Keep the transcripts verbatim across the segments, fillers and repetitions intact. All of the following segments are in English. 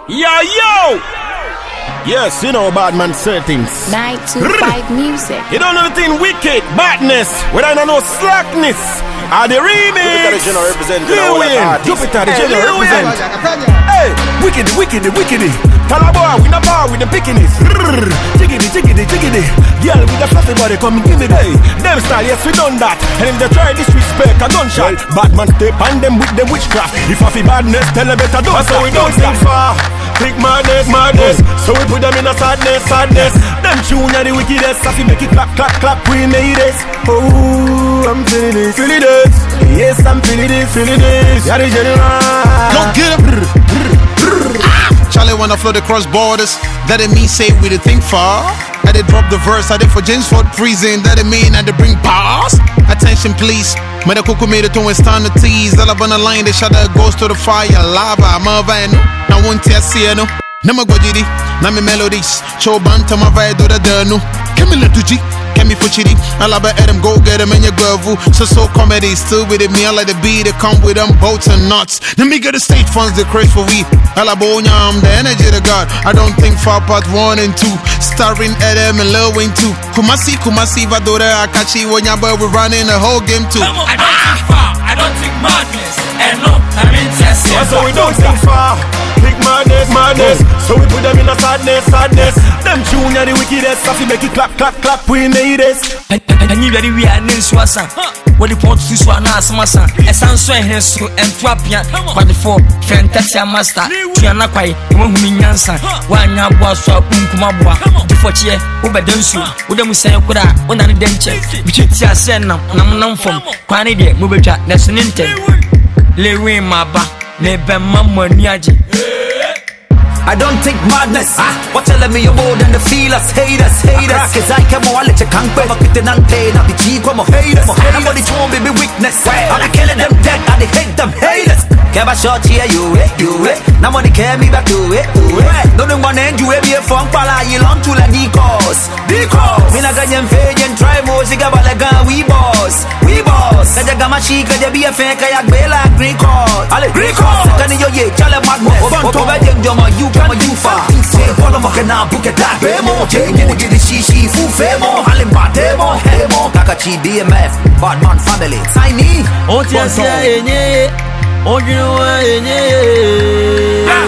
Yo, yo! Yes, you know bad man settings. nine two five music. You don't know the thing wicked, badness, without no slackness. Are the remix? Jupiter the general representing Lil Wayne. Jupiter the general representing. Hey, wicked, wicked, wicked. Calabar, we not bar with the pickiness. Jiggity, jiggity, jiggity. Girl with the fluffy body, come give me that. Them style, yes, we done that. And if they try disrespect, a gunshot. Bad man stay on them with them witchcraft. If I feel badness, tell them better don't. So we don't think far. Think madness, madness. So we put them in a sadness, sadness. Them tune are the wickedest. I feel make it clap, clap, clap. We made it. Oh, I'm feeling this, feeling this. Yes, I'm feeling this, feeling this. You're the general. Don't get him. Charlie wanna float across borders. That it mean say we the think far. I did drop the verse, I did for James Ford prison. That it mean I did bring bars. Attention please. Made a cuckoo made it to stand the tease. All up on the line, they shot that goes to the fire. Lava, I'm a vino. Now won't you see no? Nama go jidi, na me melodies. Show banta ma vai do da dano. Kemi le tuji, kemi fuchidi. Alaba Adam go get him in your gravu. So so comedy still with it. Me I like the beat that come with them bolts and nuts. Let me get the stage funds the craze for we. Alabonya, I'm the energy of God. I don't think far part one and two. Starring Adam and Lil Wayne too. Kumasi Kumasi Vadora Akachi Wonya boy we running the whole game too. I don't think far. I don't think madness. And no, I mean just yeah. So we don't think far. Think madness, madness. So we put them in a sadness, sadness. Them tune are the wickedest. I feel make it clap, clap, clap. We made it. And you very we are named Swasa. What the port to Swana Samasa. A sound so and so and Twapian. But the four fantastic master. Tianakai, you won't mean Yansa. One now was so Unkumabwa. Before Chia, Ubadensu. Udam say Kura, one and then check. Which is a send nam nam from Quanide, Mubaja, that's an intent. Lewe Maba, Nebe Mamma Niaji. I don't think madness. Ah, what telling me you're more than the feelers, haters, haters. Cause I can more let you can't pay. But then I'm paying up the G from haters. Nobody told me be weakness. I'm killing them dead, and they hate them haters. Care about short here, you it, you it. Nobody care me back to it, to it. Don't know one end, you be a fun pala, you long to la decos. Decos. Me na ganyan fayin, try more, she got a gun, we boss, we boss. Kaja gama shika, they be a fake, kayak bela, green card. Green card. Second yo ye, chale madness. Over them, jama, you come you far. Say, follow my canal, book a dark, bemo. Jay, you get the shishi, full famo. Halim batemo, hemo. Takachi, B M F, Badman family. Tiny. Oh, yes, yeah, yeah. Oh, you know, yeah. Ah,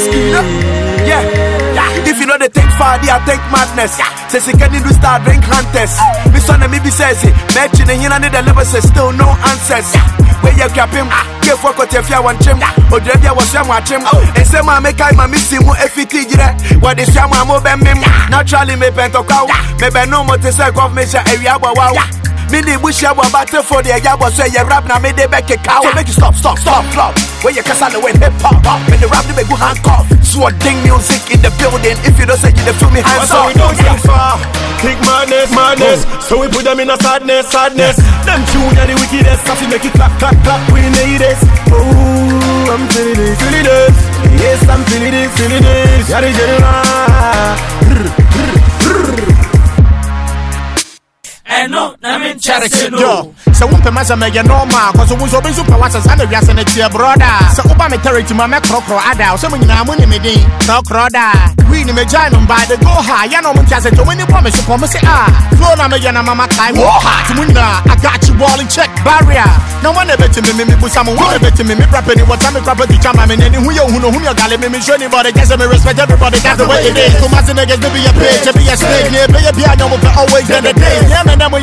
yeah. Yeah. If you know the think far, they are think madness. Say she can do start drink contest. Me son and me be says it. Matching and you know the level says still no answers. Where you cap him? Give for what if you want him? Or drive you was some watch him. And say my make I my missing more F T G. What is your mama bem him? Naturally me pento cow. Maybe no more to say government area wow. Me the wish you were battle for the yabo say you rap now me they back a cow. So make you stop, stop, stop, stop. Where you can sound the way hip hop up. When the rap the big handcuff. So ding music in the building. If you don't say you the feel me hands so up. we don't think far. Think madness, madness. So we put them in a sadness, sadness. Them tune are the wickedest. I feel make it clap, clap, clap. We need this. Oh, I'm feeling this, feeling this. Yes, I'm feeling this, feeling this. You're the general. And no, I mean charity. Yo, so one per mass make normal. Cause we so busy per once and we are sending to your brother. So Oba me territory my make crocro ada. So when you know money me din. Crocroda. We ni me join on by the go high. Ya no mun just to when you promise you promise ah. Flow na me yana mama time. Wo ha. To mun na I got you ball in check barrier. No one ever to me me me put some one ever to me me rapping what time me crap to chama me any who you who know who you got me me show anybody just me respect everybody that's the way it is. So much niggas be a page, be a snake, be a be a no always in the day. Yeah man. I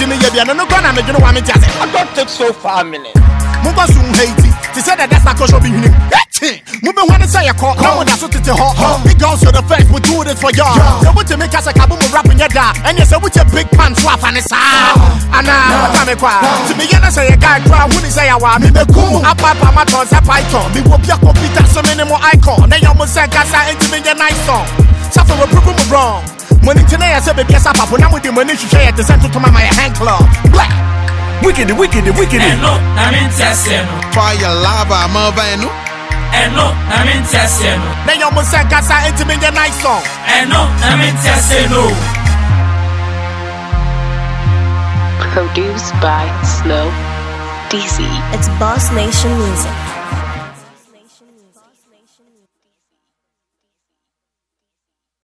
don't take so far a minute. Muba soon Haiti. She said that that's not because you'll be winning. Moving when I say a call, no one that's what it's a hot. Big girls to the face, we do this for y'all. So what to make us a kaboom rapping your dad. And you say, with your big pants swap and it's out. And now, I'm a cry. To me, I say a guy cry, who is say I want me to cool. Up, up, I'm a tons of python. Me will be a computer, so many more icon. Then you almost say, Gasa, into me a nice song. Suffer a proof of wrong. Money today, I said, baby, yes, I'm up. When I'm with the money, you share at the center to my hand club. Black. Wicked, wicked, wicked. And no, I mean testing. Fire lava, Marvano. And no, I mean testing. Then you almost said, Gasa, into me a nice song. And no, I mean testing. No. Produced by Slow D C. It's Boss Nation Music.